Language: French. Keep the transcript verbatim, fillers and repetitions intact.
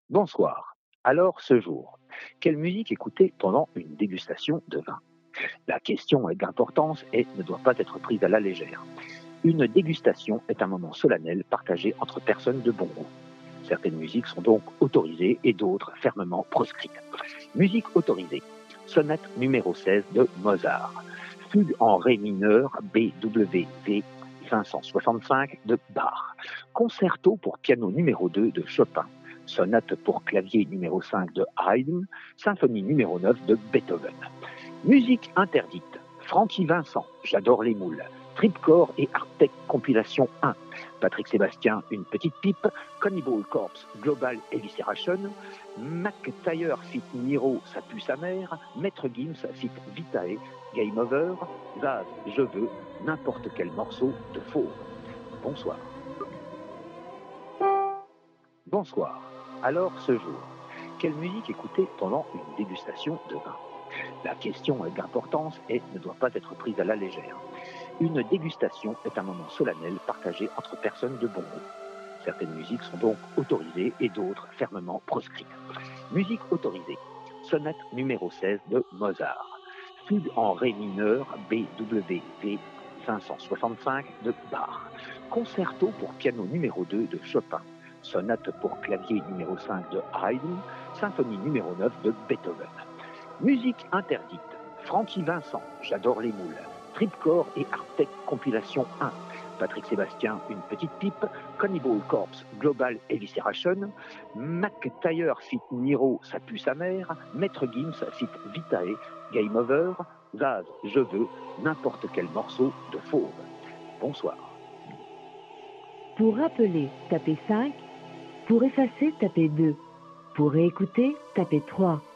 Bonsoir. Alors, ce jour, quelle musique écouter pendant une dégustation de vin? La question est d'importance et ne doit pas être prise à la légère. Une dégustation est un moment solennel partagé entre personnes de bon goût. Certaines musiques sont donc autorisées et d'autres fermement proscrites. Musique autorisée. Sonate numéro seize de Mozart. Fugue en ré mineur B W V cinq cent soixante-cinq de Bach. Concerto pour piano numéro deux de Chopin. Sonate pour clavier numéro cinq de Haydn. Symphonie numéro neuf de Beethoven. Musique interdite. Francky Vincent, J'adore les moules. Tripcore et Artec compilation un. Patrick Sébastien, Une petite pipe. Cannibal Corpse, Global Evisceration. McTyre fit Niro, Ça pue sa mère. Maître Gims fit Vitae, Game Over. Zaz, Je veux, n'importe quel morceau de fauve. Bonsoir. Bonsoir. Alors, ce jour, quelle musique écouter pendant une dégustation de vin? La question est d'importance et ne doit pas être prise à la légère. Une dégustation est un moment solennel partagé entre personnes de bon goût. Certaines musiques sont donc autorisées et d'autres fermement proscrites. Musique autorisée. Sonate numéro seize de Mozart. Fugue en ré mineur B W V cinq cent soixante-cinq de Bach. Concerto pour piano numéro deux de Chopin. Sonate pour clavier numéro cinq de Haydn. Symphonie numéro neuf de Beethoven. Musique interdite. Francky Vincent, J'adore les moules. Tripcore et Artec compilation un. Patrick Sébastien, Une petite pipe. Cannibal Corpse, Global Evisceration. McTyre fit Niro, Ça pue sa mère. Maître Gims fit Vitae, Game Over. Zaz, Je veux, n'importe quel morceau de fauve. Bonsoir. Pour rappeler, tapez cinq. Pour effacer, tapez deux. Pour réécouter, tapez trois.